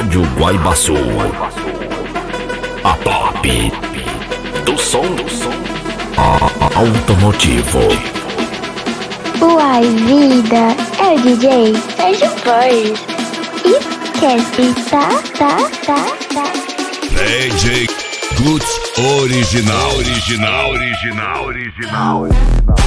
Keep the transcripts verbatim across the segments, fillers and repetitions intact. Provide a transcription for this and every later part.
Rádio Guaibaçu. A top do som automotivo. Uai, vida, é o D J Sérgio Borges. E quer estar, tá, tá, tá. D J Guts Original, original, original, original, original.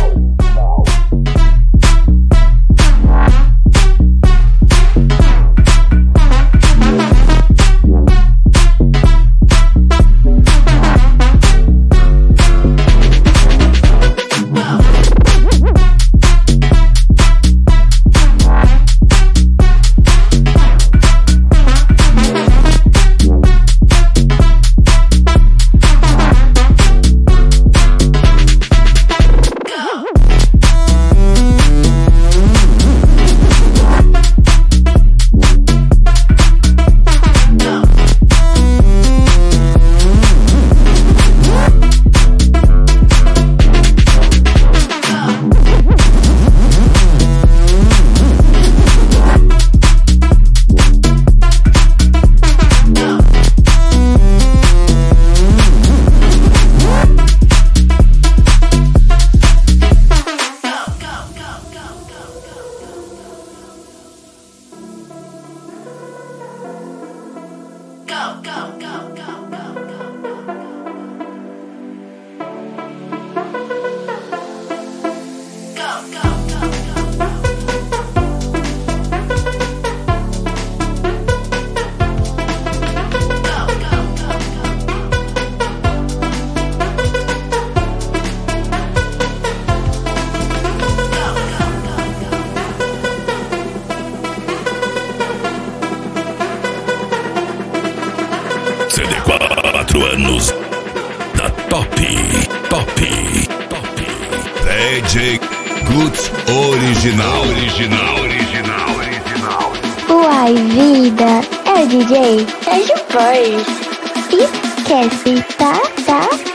C D quatro anos da top, top, top. D J Guts Original, original, original, original. Uai, vida, é o D J Sérgio Borges. E quer estar, tá, tá.